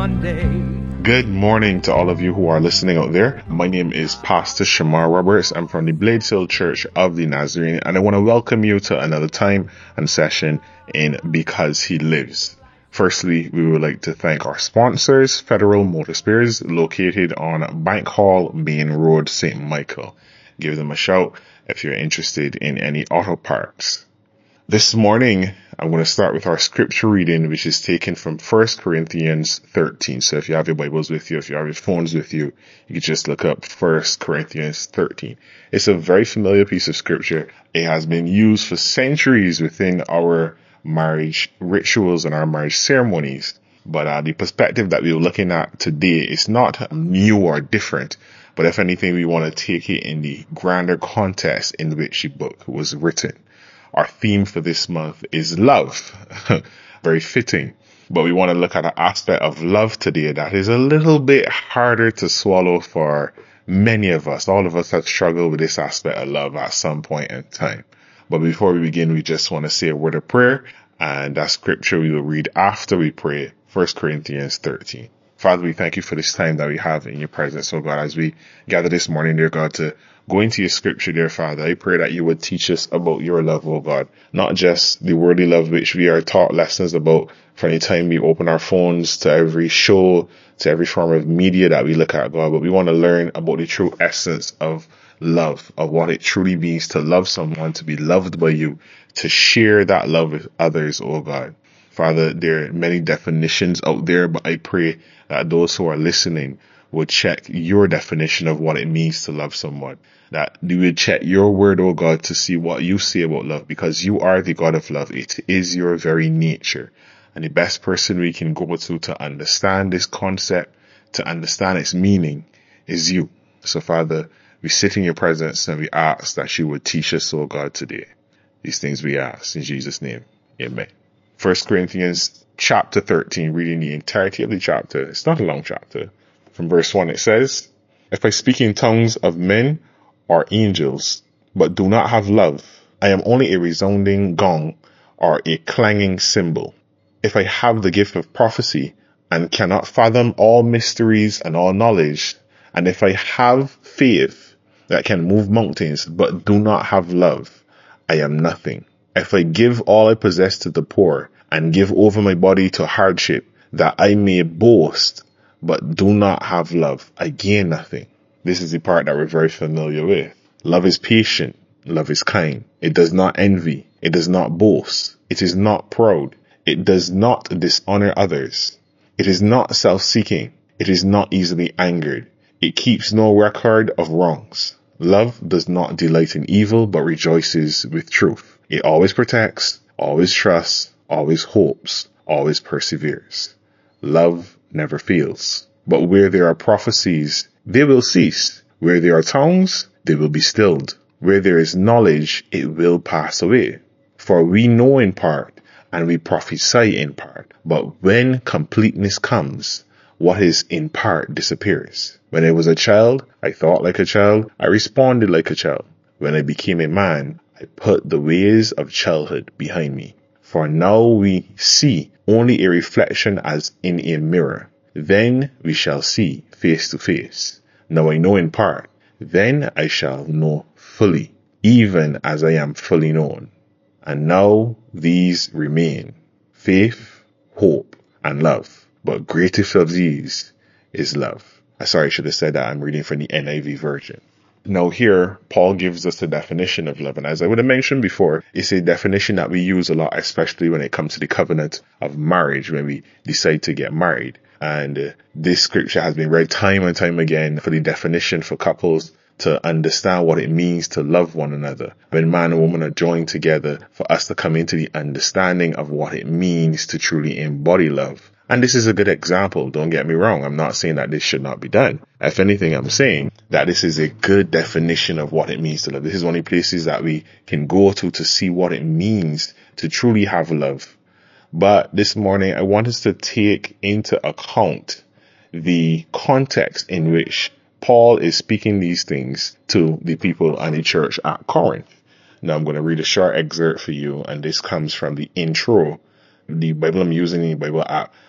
one day. Good morning to all of you who are listening out there. My name is Pastor Shamar Roberts. I'm from the Blades Hill Church of the Nazarene, and I want to welcome you to another time and session in Because He Lives. Firstly, we would like to thank our sponsors, Federal Motor Spares, located on Bank Hall, Main Road, St. Michael. Give them a shout if you're interested in any auto parts. This morning, I'm going to start with our scripture reading, which is taken from 1 Corinthians 13. So if you have your Bibles with you, if you have your phones with you, you can just look up 1 Corinthians 13. It's a very familiar piece of scripture. It has been used for centuries within our marriage rituals and our marriage ceremonies. But the perspective that we're looking at today is not new or different. But if anything, we want to take it in the grander context in which the book was written. Our theme for this month is love. Very fitting. But we want to look at an aspect of love today that is a little bit harder to swallow for many of us. All of us have struggled with this aspect of love at some point in time. But before we begin, we just want to say a word of prayer. And that scripture we will read after we pray, 1 Corinthians 13. Father, we thank you for this time that we have in your presence, oh God, as we gather this morning, dear God, to go into your scripture, dear Father. I pray that you would teach us about your love, oh God, not just the worldly love which we are taught lessons about from the time we open our phones to every show, to every form of media that we look at, God, but we want to learn about the true essence of love, of what it truly means to love someone, to be loved by you, to share that love with others, oh God. Father, there are many definitions out there, but I pray that those who are listening would check your definition of what it means to love someone. That you would check your word, oh God, to see what you say about love, because you are the God of love. It is your very nature. And the best person we can go to understand this concept, to understand its meaning, is you. So Father, we sit in your presence and we ask that you would teach us, oh God, today. These things we ask in Jesus' name. Amen. 1 Corinthians chapter 13, reading the entirety of the chapter. It's not a long chapter. From verse 1 it says, "If I speak in tongues of men or angels, but do not have love, I am only a resounding gong or a clanging cymbal. If I have the gift of prophecy and cannot fathom all mysteries and all knowledge, and if I have faith that can move mountains, but do not have love, I am nothing. If I give all I possess to the poor and give over my body to hardship, that I may boast, but do not have love, I gain nothing." This is the part that we're very familiar with. Love is patient. Love is kind. It does not envy. It does not boast. It is not proud. It does not dishonor others. It is not self-seeking. It is not easily angered. It keeps no record of wrongs. Love does not delight in evil, but rejoices with truth. It always protects, always trusts, always hopes, always perseveres. Love never fails. But where there are prophecies, they will cease. Where there are tongues, they will be stilled. Where there is knowledge, it will pass away. For we know in part, and we prophesy in part. But when completeness comes, what is in part disappears. When I was a child, I thought like a child, I responded like a child. When I became a man, I put the ways of childhood behind me. For now we see only a reflection as in a mirror. Then we shall see face to face. Now I know in part. Then I shall know fully, even as I am fully known. And now these remain: faith, hope, and love. But greatest of these is love. Sorry, I should have said that I'm reading from the NIV version. Now here, Paul gives us the definition of love. And as I would have mentioned before, it's a definition that we use a lot, especially when it comes to the covenant of marriage, when we decide to get married. And this scripture has been read time and time again for the definition for couples to understand what it means to love one another. When man and woman are joined together, for us to come into the understanding of what it means to truly embody love. And this is a good example. Don't get me wrong. I'm not saying that this should not be done. If anything, I'm saying that this is a good definition of what it means to love. This is one of the places that we can go to see what it means to truly have love. But this morning, I want us to take into account the context in which Paul is speaking these things to the people and the church at Corinth. Now, I'm going to read a short excerpt for you, and this comes from the intro, the Bible I'm using, the Bible app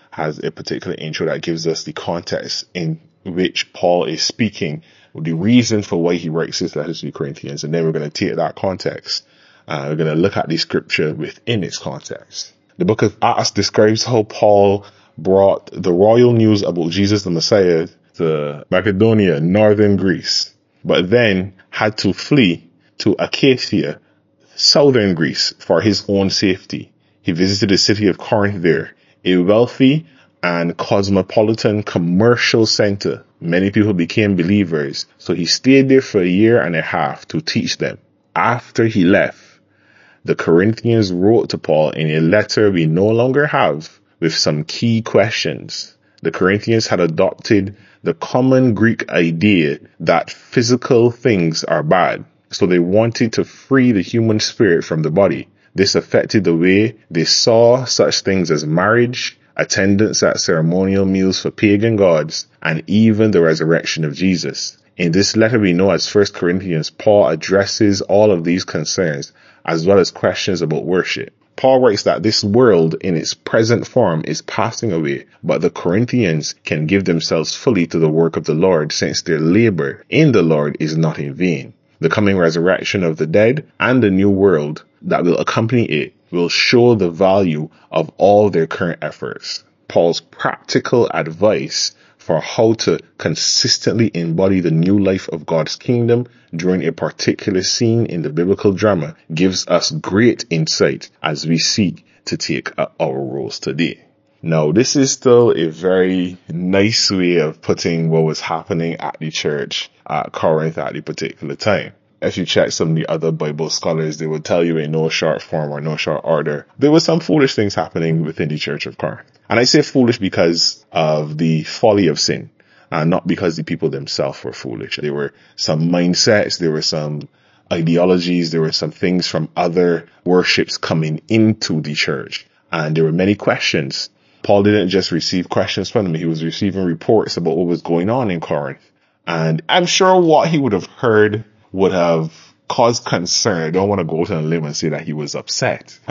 has a particular intro that gives us the context in which Paul is speaking, the reason for why he writes his letters to the Corinthians. And then we're going to take that context. We're going to look at the scripture within its context. The book of Acts describes how Paul brought the royal news about Jesus the Messiah to Macedonia, northern Greece, but then had to flee to Achaia, southern Greece, for his own safety. He visited the city of Corinth there, a wealthy and cosmopolitan commercial center. Many people became believers, so he stayed there for a year and a half to teach them. After he left, the Corinthians wrote to Paul in a letter we no longer have with some key questions. The Corinthians had adopted the common Greek idea that physical things are bad, so they wanted to free the human spirit from the body. This affected the way they saw such things as marriage, attendance at ceremonial meals for pagan gods, and even the resurrection of Jesus. In this letter we know as 1 Corinthians, Paul addresses all of these concerns, as well as questions about worship. Paul writes that this world in its present form is passing away, but the Corinthians can give themselves fully to the work of the Lord, since their labor in the Lord is not in vain. The coming resurrection of the dead and the new world that will accompany it will show the value of all their current efforts. Paul's practical advice for how to consistently embody the new life of God's kingdom during a particular scene in the biblical drama gives us great insight as we seek to take up our roles today. Now, this is still a very nice way of putting what was happening at the church at Corinth at the particular time. If you check some of the other Bible scholars, they would tell you in no short form or no short order, there were some foolish things happening within the church of Corinth. And I say foolish because of the folly of sin, and not because the people themselves were foolish. There were some mindsets, there were some ideologies, there were some things from other worships coming into the church. And there were many questions. Paul didn't just receive questions from them, he was receiving reports about what was going on in Corinth. And I'm sure what he would have heard would have caused concern. I don't want to go to a limb and say that he was upset.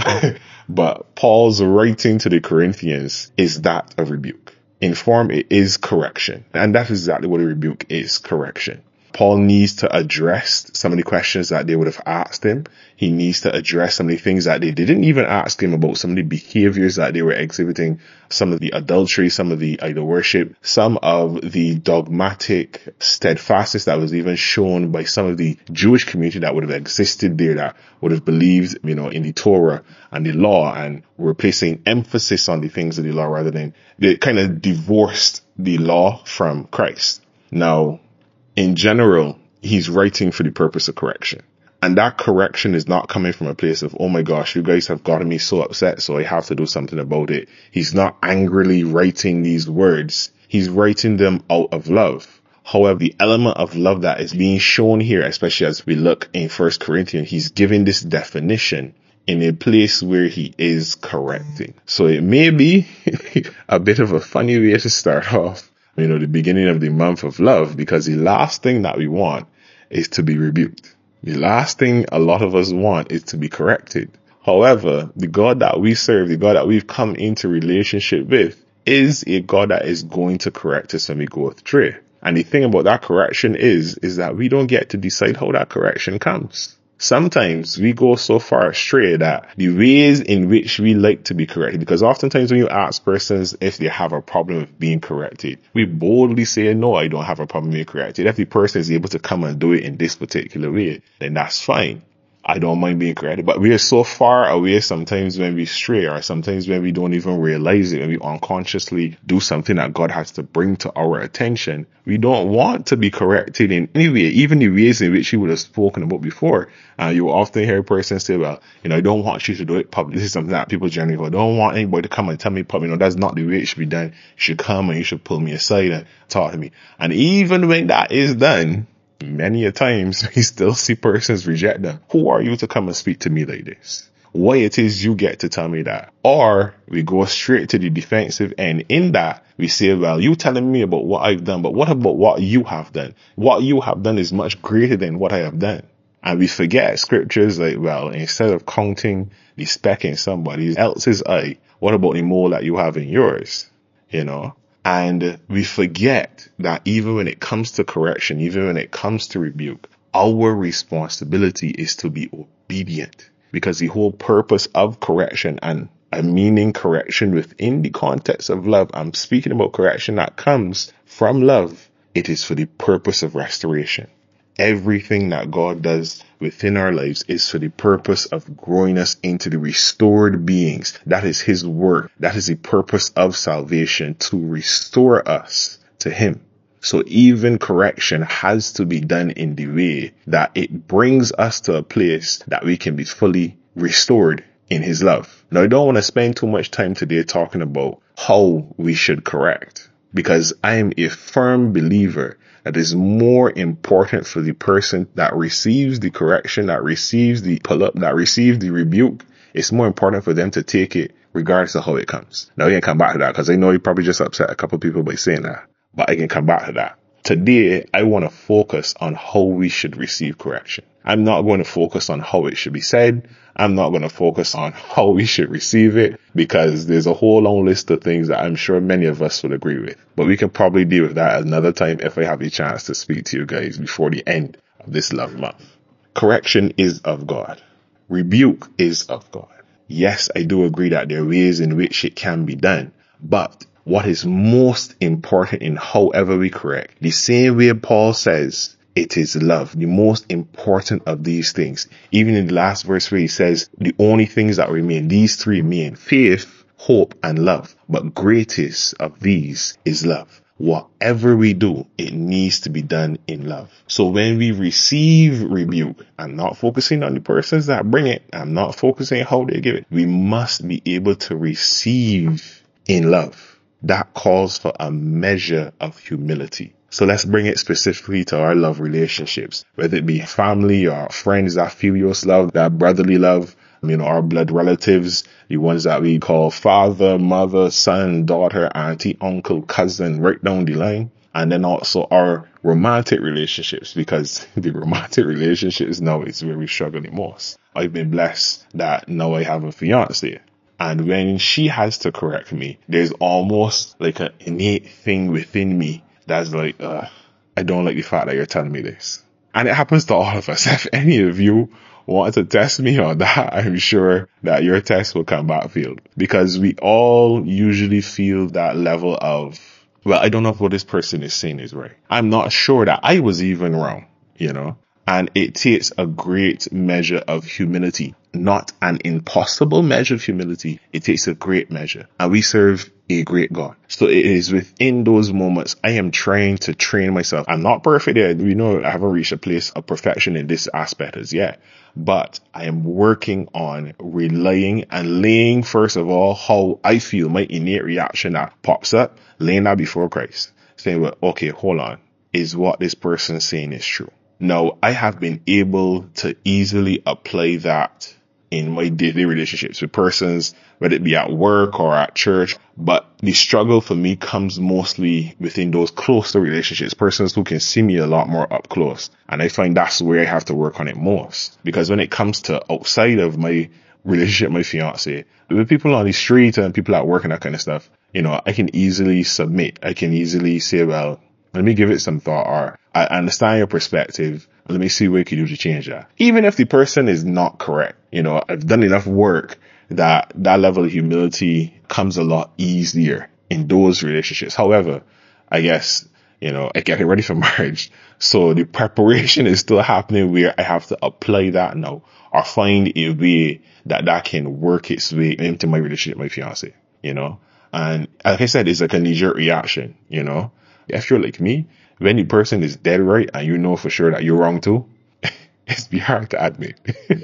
But Paul's writing to the Corinthians is that of rebuke. In form, it is correction. And that's exactly what a rebuke is, correction. Paul needs to address some of the questions that they would have asked him. He needs to address some of the things that they didn't even ask him about, some of the behaviors that they were exhibiting, some of the adultery, some of the idol worship, some of the dogmatic steadfastness that was even shown by some of the Jewish community that would have existed there, that would have believed, in the Torah and the law, and were placing emphasis on the things of the law rather than they kind of divorced the law from Christ. Now, in general, he's writing for the purpose of correction. And that correction is not coming from a place of, oh my gosh, you guys have gotten me so upset, so I have to do something about it. He's not angrily writing these words. He's writing them out of love. However, the element of love that is being shown here, especially as we look in 1 Corinthians, he's giving this definition in a place where he is correcting. So it may be a bit of a funny way to start off, the beginning of the month of love, because the last thing that we want is to be rebuked. The last thing a lot of us want is to be corrected. However, the God that we serve, the God that we've come into relationship with, is a God that is going to correct us when we go astray. And the thing about that correction is that we don't get to decide how that correction comes. Sometimes we go so far astray that the ways in which we like to be corrected, because oftentimes when you ask persons if they have a problem with being corrected, we boldly say, no, I don't have a problem being corrected. If the person is able to come and do it in this particular way, then that's fine. I don't mind being corrected. But we are so far away sometimes when we stray, or sometimes when we don't even realize it, when we unconsciously do something that God has to bring to our attention. We don't want to be corrected in any way, even the ways in which you would have spoken about before. You will often hear a person say, well, I don't want you to do it publicly. This is something that people generally go, I don't want anybody to come and tell me publicly. That's not the way it should be done. You should come and you should pull me aside and talk to me. And even when that is done, many a times we still see persons reject them. Who are you to come and speak to me like this? Why it is you get to tell me that? Or we go straight to the defensive end. In that we say, well, you telling me about what I've done, but what about what you have done? What you have done is much greater than what I have done. And we forget scriptures like, well, instead of counting the speck in somebody else's eye, what about the mole that you have in yours? you know. And we forget that even when it comes to correction, even when it comes to rebuke, our responsibility is to be obedient, because the whole purpose of correction, and I meaning correction within the context of love, I'm speaking about correction that comes from love. It is for the purpose of restoration. Everything that God does within our lives is for the purpose of growing us into the restored beings. That is his work. That is the purpose of salvation, to restore us to him. So even correction has to be done in the way that it brings us to a place that we can be fully restored in his love. Now, I don't want to spend too much time today talking about how we should correct, because I am a firm believer that is more important for the person that receives the correction, that receives the pull-up, that receives the rebuke. It's more important for them to take it regardless of how it comes. Now, we can come back to that, because I know you probably just upset a couple of people by saying that, but I can come back to that. Today, I want to focus on how we should receive correction. I'm not going to focus on how it should be said. I'm not going to focus on how we should receive it, because there's a whole long list of things that I'm sure many of us would agree with. But we can probably deal with that another time if I have a chance to speak to you guys before the end of this love month. Correction is of God. Rebuke is of God. Yes, I do agree that there are ways in which it can be done, but what is most important in however we correct, the same way Paul says, it is love, the most important of these things. Even in the last verse where he says, the only things that remain, these three remain: faith, hope, and love. But greatest of these is love. Whatever we do, it needs to be done in love. So when we receive rebuke, I'm not focusing on the persons that bring it. I'm not focusing on how they give it. We must be able to receive in love. That calls for a measure of humility. So let's bring it specifically to our love relationships, whether it be family or friends, that filial love, that brotherly love, our blood relatives, the ones that we call father, mother, son, daughter, auntie, uncle, cousin, right down the line. And then also our romantic relationships, because the romantic relationships now is where we struggle the most. I've been blessed that now I have a fiance. And when she has to correct me, there's almost like an innate thing within me that's like, I don't like the fact that you're telling me this. And it happens to all of us. If any of you want to test me on that, I'm sure that your test will come back failed. Because we all usually feel that level of, well, I don't know if what this person is saying is right. I'm not sure that I was even wrong, And it takes a great measure of humility, not an impossible measure of humility. It takes a great measure. And we serve a great God. So it is within those moments I am trying to train myself. I'm not perfect yet. We know I haven't reached a place of perfection in this aspect as yet. But I am working on relying and laying, first of all, how I feel, my innate reaction that pops up, laying that before Christ. Saying, well, okay, hold on. Is what this person is saying is true? Now, I have been able to easily apply that in my daily relationships with persons, whether it be at work or at church. But the struggle for me comes mostly within those closer relationships, persons who can see me a lot more up close. And I find that's where I have to work on it most. Because when it comes to outside of my relationship, my fiance, with people on the street and people at work and that kind of stuff, I can easily submit. I can easily say, well, let me give it some thought, or I understand your perspective. Let me see what you can do to change that. Even if the person is not correct, I've done enough work that level of humility comes a lot easier in those relationships. However, I guess, I get ready for marriage. So the preparation is still happening where I have to apply that now, or find a way that can work its way into my relationship with my fiance, And like I said, it's like a knee-jerk reaction, If you're like me, when the person is dead right and you know for sure that you're wrong too, it's be hard to admit.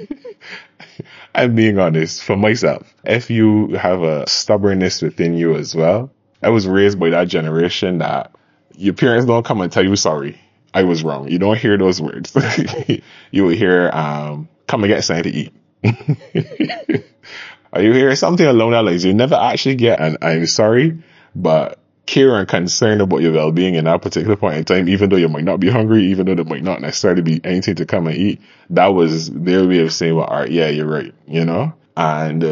I'm being honest for myself. If you have a stubbornness within you as well, I was raised by that generation that your parents don't come and tell you sorry, I was wrong. You don't hear those words. You will hear, come and get something to eat. Or you hear something along that lines. You never actually get an I'm sorry, but care and concern about your well-being in that particular point in time, even though you might not be hungry, even though there might not necessarily be anything to come and eat. That was their way of saying, well, all right, yeah, you're right, And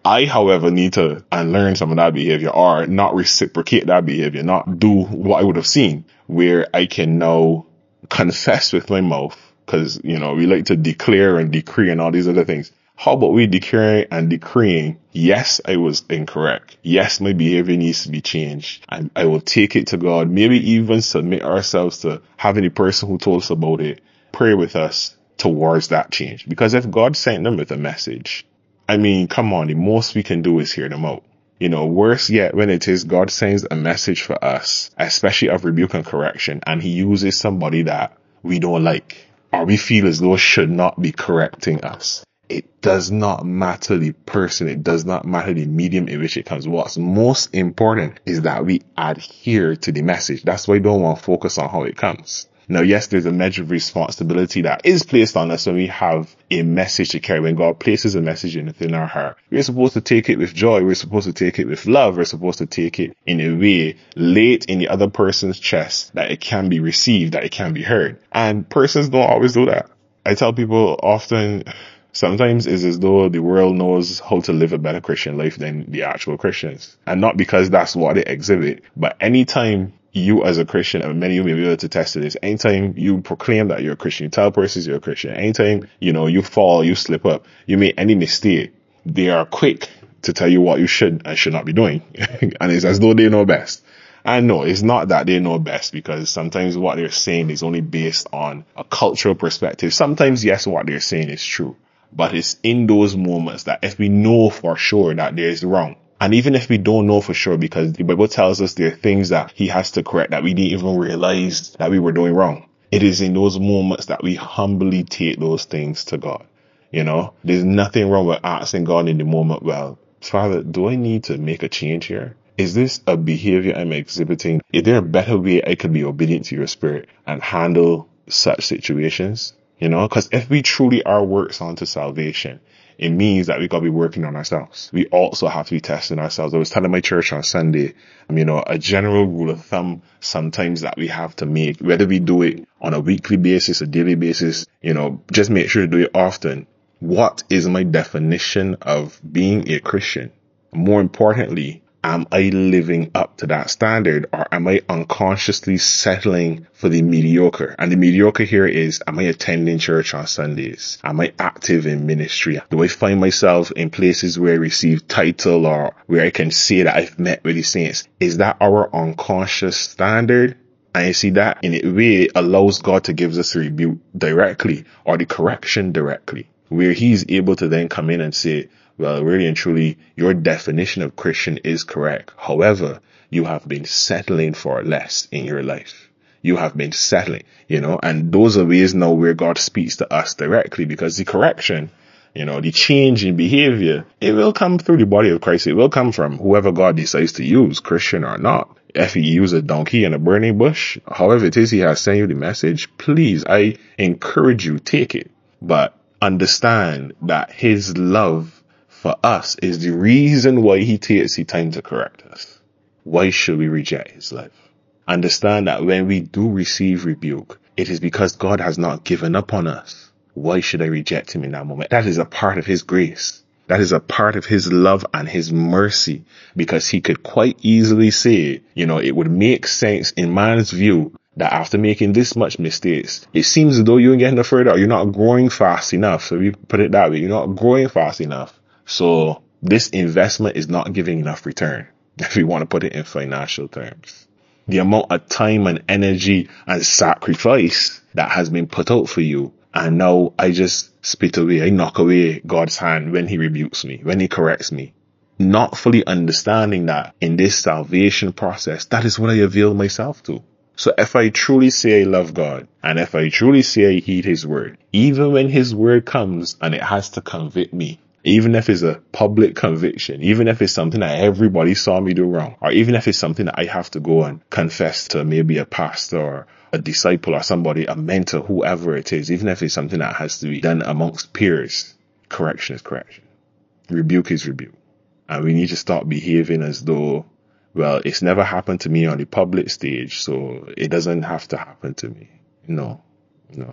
I, however, need to unlearn some of that behavior or not reciprocate that behavior, not do what I would have seen, where I can now confess with my mouth. Cause, we like to declare and decree and all these other things. How about we declaring and decreeing, yes, I was incorrect. Yes, my behavior needs to be changed. And I will take it to God, maybe even submit ourselves to having the person who told us about it pray with us towards that change. Because if God sent them with a message, I mean, come on, the most we can do is hear them out. Worse yet, when it is God sends a message for us, especially of rebuke and correction, and he uses somebody that we don't like, or we feel as though should not be correcting us. It does not matter the person. It does not matter the medium in which it comes. What's most important is that we adhere to the message. That's why I don't want to focus on how it comes. Now, yes, there's a measure of responsibility that is placed on us when we have a message to carry. When God places a message within our heart, we're supposed to take it with joy. We're supposed to take it with love. We're supposed to take it in a way, lay it in the other person's chest that it can be received, that it can be heard. And persons don't always do that. I tell people often, sometimes it's as though the world knows how to live a better Christian life than the actual Christians. And not because that's what they exhibit, but anytime you as a Christian, and many of you may be able to test to this, anytime you proclaim that you're a Christian, you tell persons you're a Christian, anytime, you fall, you slip up, you make any mistake, they are quick to tell you what you should and should not be doing. And it's as though they know best. And no, it's not that they know best, because sometimes what they're saying is only based on a cultural perspective. Sometimes, yes, what they're saying is true. But it's in those moments that if we know for sure that there is wrong, and even if we don't know for sure, because the Bible tells us there are things that he has to correct that we didn't even realize that we were doing wrong. It is in those moments that we humbly take those things to God. There's nothing wrong with asking God in the moment, well, Father, do I need to make a change here? Is this a behavior I'm exhibiting? Is there a better way I could be obedient to your spirit and handle such situations? Because if we truly are works unto salvation, it means that we got to be working on ourselves. We also have to be testing ourselves. I was telling my church on Sunday, a general rule of thumb sometimes that we have to make, whether we do it on a weekly basis, a daily basis, just make sure to do it often. What is my definition of being a Christian? More importantly, am I living up to that standard, or am I unconsciously settling for the mediocre? And the mediocre here is, am I attending church on Sundays? Am I active in ministry? Do I find myself in places where I receive title or where I can say that I've met with the saints? Is that our unconscious standard? And you see that in a way allows God to give us a rebuke directly, or the correction directly, where he's able to then come in and say, well, really and truly, your definition of Christian is correct. However, you have been settling for less in your life. You have been settling, and those are ways now where God speaks to us directly, because the correction, the change in behavior, it will come through the body of Christ. It will come from whoever God decides to use, Christian or not. If he uses a donkey and a burning bush, however it is he has sent you the message, please, I encourage you, take it. But understand that his love for us is the reason why he takes the time to correct us. Why should we reject his love? Understand that when we do receive rebuke, it is because God has not given up on us. Why should I reject him in that moment? That is a part of his grace. That is a part of his love and his mercy, because he could quite easily say, it would make sense in man's view that after making this much mistakes, it seems as though you're getting no further, or you're not growing fast enough. So we put it that way. You're not growing fast enough. So this investment is not giving enough return, if we want to put it in financial terms. The amount of time and energy and sacrifice that has been put out for you, and now I just spit away, I knock away God's hand when he rebukes me, when he corrects me, not fully understanding that in this salvation process, that is what I avail myself to. So if I truly say I love God, and if I truly say I heed his word, even when his word comes and it has to convict me, even if it's a public conviction, even if it's something that everybody saw me do wrong, or even if it's something that I have to go and confess to maybe a pastor or a disciple or somebody, a mentor, whoever it is, even if it's something that has to be done amongst peers, correction is correction. Rebuke is rebuke. And we need to stop behaving as though, well, it's never happened to me on the public stage, so it doesn't have to happen to me. No.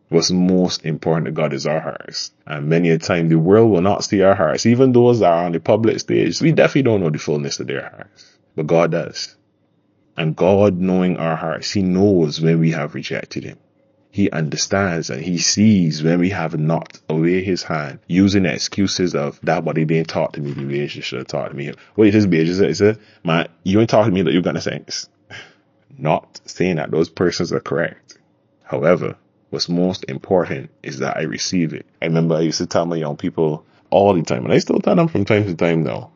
What's most important to God is our hearts. And many a time the world will not see our hearts. Even those that are on the public stage, we definitely don't know the fullness of their hearts. But God does. And God, knowing our hearts, He knows when we have rejected Him. He understands and He sees when we have knocked away His hand, using the excuses of that body didn't talk to me the way she should have talked to me. What it is, Beige, is it, man, you ain't talking to me that you're gonna sense. Not saying that those persons are correct. However, what's most important is that I receive it. I remember I used to tell my young people all the time, and I still tell them from time to time now,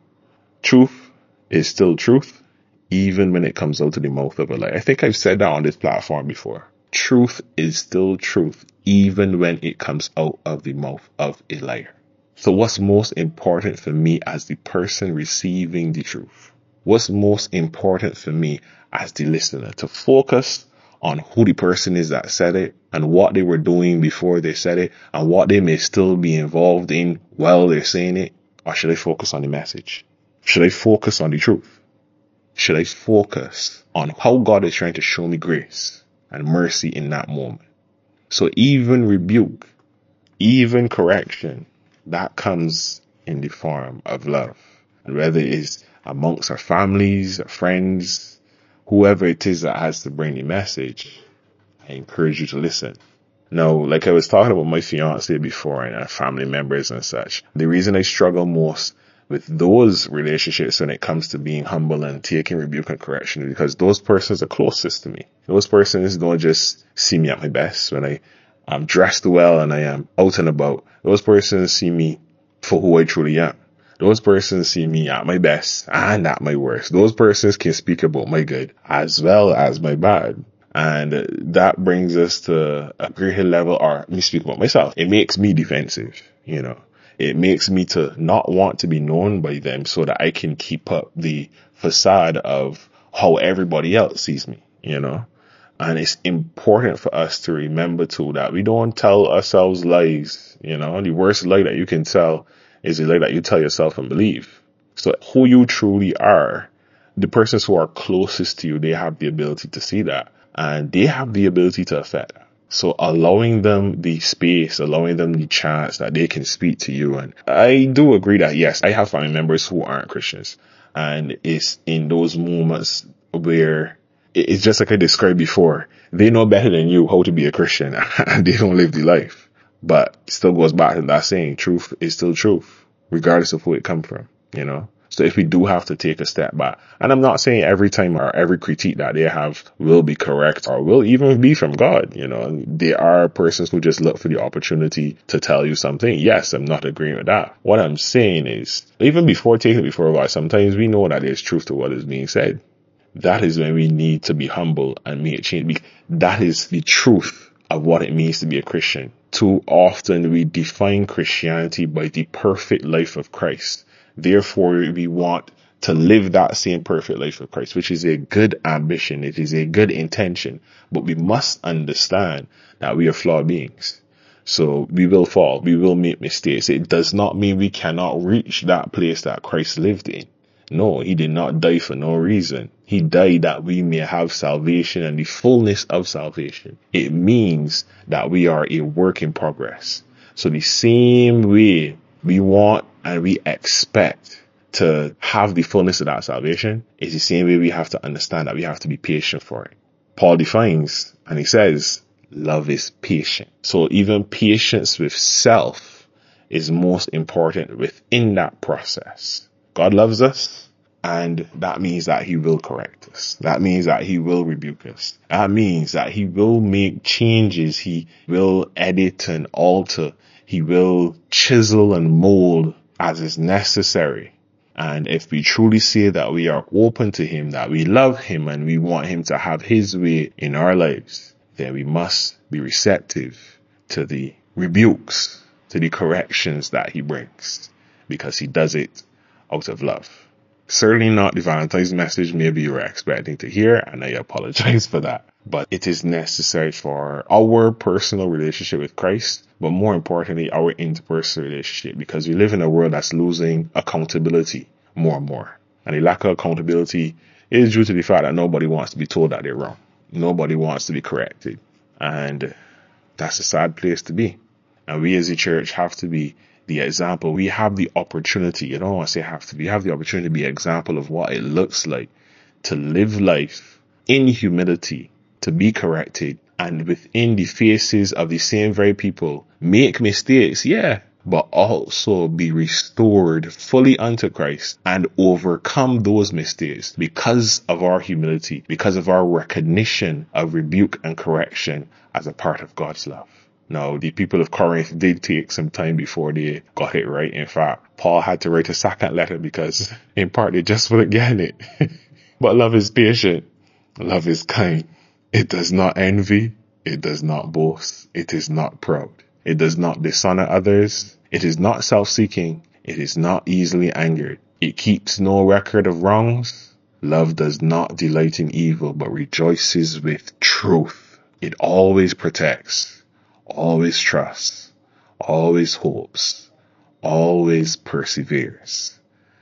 truth is still truth, even when it comes out of the mouth of a lie. I think I've said that on this platform before. Truth is still truth, even when it comes out of the mouth of a liar. So what's most important for me as the person receiving the truth? What's most important for me as the listener? To focus on who the person is that said it and what they were doing before they said it and what they may still be involved in while they're saying it? Or should I focus on the message? Should I focus on the truth? Should I focus on how God is trying to show me grace and mercy in that moment? So even rebuke, even correction, that comes in the form of love. And whether it is amongst our families, our friends, whoever it is that has to bring the message, I encourage you to listen. Now, like I was talking about my fiance before and our family members and such, the reason I struggle most with those relationships when it comes to being humble and taking rebuke and correction is because those persons are closest to me. Those persons don't just see me at my best when I'm dressed well and I am out and about. Those persons see me for who I truly am. Those persons see me at my best and at my worst. Those persons can speak about my good as well as my bad. And that brings us to a greater level, or me speak about myself. It makes me defensive, you know. It makes me to not want to be known by them so that I can keep up the facade of how everybody else sees me, you know. And it's important for us to remember too that we don't tell ourselves lies, you know. The worst lie that you can tell is the lie that you tell yourself and believe. So who you truly are, the persons who are closest to you, they have the ability to see that. And they have the ability to affect that. So allowing them the space, allowing them the chance that they can speak to you. And I do agree that, yes, I have family members who aren't Christians. And it's in those moments where it's just like I described before. They know better than you how to be a Christian and they don't live the life. But it still goes back to that saying, truth is still truth, regardless of who it comes from, you know? So if we do have to take a step back, and I'm not saying every time or every critique that they have will be correct or will even be from God, you know, there are persons who just look for the opportunity to tell you something. Yes, I'm not agreeing with that. What I'm saying is, even before taking it before God, sometimes we know that there's truth to what is being said. That is when we need to be humble and make a change. That is the truth of what it means to be a Christian. Too often we define Christianity by the perfect life of Christ. Therefore, we want to live that same perfect life of Christ, which is a good ambition. It is a good intention. But we must understand that we are flawed beings. So we will fall. We will make mistakes. It does not mean we cannot reach that place that Christ lived in. No, He did not die for no reason. He died that we may have salvation and the fullness of salvation. It means that we are a work in progress. So the same way we want and we expect to have the fullness of that salvation is the same way we have to understand that we have to be patient for it. Paul defines and he says, love is patient. So even patience with self is most important within that process. God loves us, and that means that He will correct us. That means that He will rebuke us. That means that He will make changes. He will edit and alter. He will chisel and mold as is necessary. And if we truly say that we are open to Him, that we love Him and we want Him to have His way in our lives, then we must be receptive to the rebukes, to the corrections that He brings, because He does it out of love. Certainly not the Valentine's message maybe you were expecting to hear, and I apologize for that. But it is necessary for our personal relationship with Christ, but more importantly, our interpersonal relationship, because we live in a world that's losing accountability more and more. And the lack of accountability is due to the fact that nobody wants to be told that they're wrong. Nobody wants to be corrected. And That's a sad place to be. And we as a church have to be the example. We have the opportunity, I don't want to say have to be, we have the opportunity to be an example of what it looks like to live life in humility, to be corrected, and within the faces of the same very people, make mistakes, yeah, but also be restored fully unto Christ and overcome those mistakes because of our humility, because of our recognition of rebuke and correction as a part of God's love. Now, the people of Corinth did take some time before they got it right. In fact, Paul had to write a second letter because in part they just weren't getting it. But love is patient. Love is kind. It does not envy. It does not boast. It is not proud. It does not dishonor others. It is not self-seeking. It is not easily angered. It keeps no record of wrongs. Love does not delight in evil, but rejoices with truth. It always protects, always trusts, always hopes, always perseveres.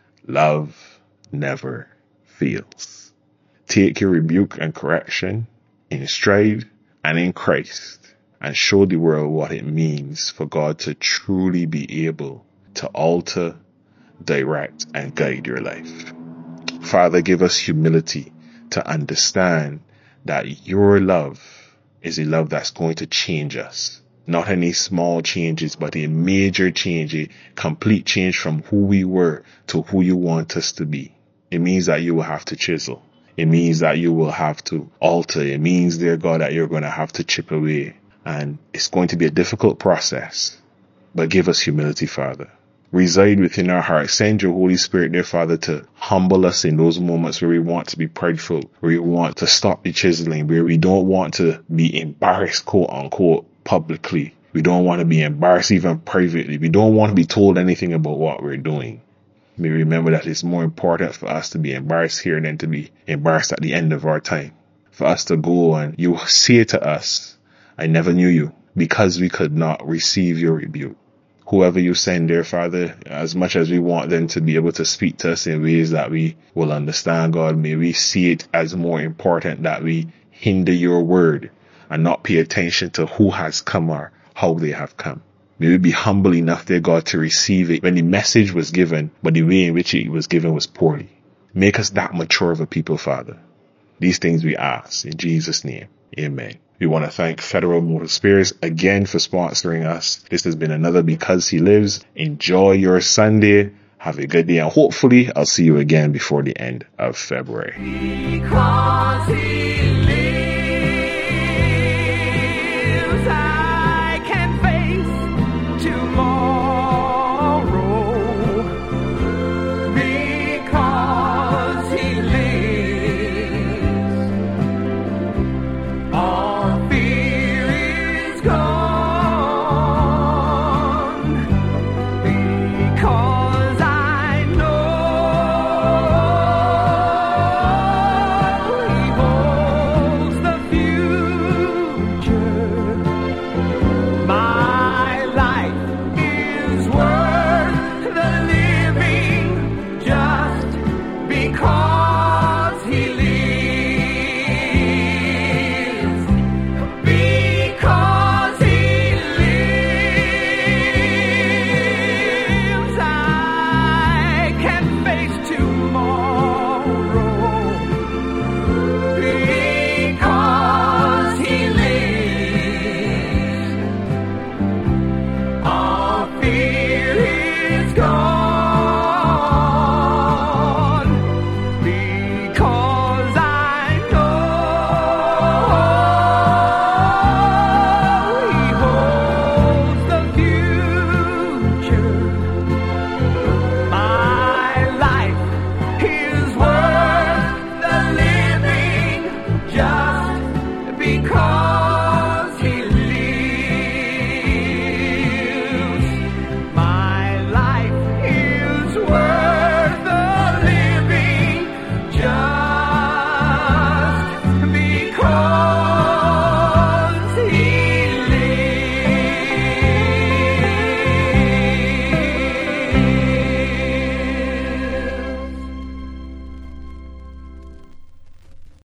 Love never fails. Take your rebuke and correction in stride and in Christ, and show the world what it means for God to truly be able to alter, direct, and guide your life. Father, give us humility to understand that your love is a love that's going to change us. Not any small changes, but a major change, a complete change from who we were to who you want us to be. It means that you will have to chisel. It means that you will have to alter. It means, dear God, that you're going to have to chip away. And it's going to be a difficult process. But give us humility, Father. Reside within our hearts. Send your Holy Spirit, dear Father, to humble us in those moments where we want to be prideful, where we want to stop the chiseling, where we don't want to be embarrassed, quote unquote, publicly. We don't want to be embarrassed even privately. We don't want to be told anything about what we're doing. May remember that it's more important for us to be embarrassed here than to be embarrassed at the end of our time. For us to go and you say to us, I never knew you, because we could not receive your rebuke. Whoever you send there, Father, as much as we want them to be able to speak to us in ways that we will understand, God, may we see it as more important that we hinder your word and not pay attention to who has come or how they have come. May we be humble enough, dear God, to receive it when the message was given, but the way in which it was given was poorly. Make us that mature of a people, Father. These things we ask in Jesus' name. Amen. We want to thank Federal Motor Spares again for sponsoring us. This has been another Because He Lives. Enjoy your Sunday. Have a good day. And hopefully I'll see you again before the end of February. Because He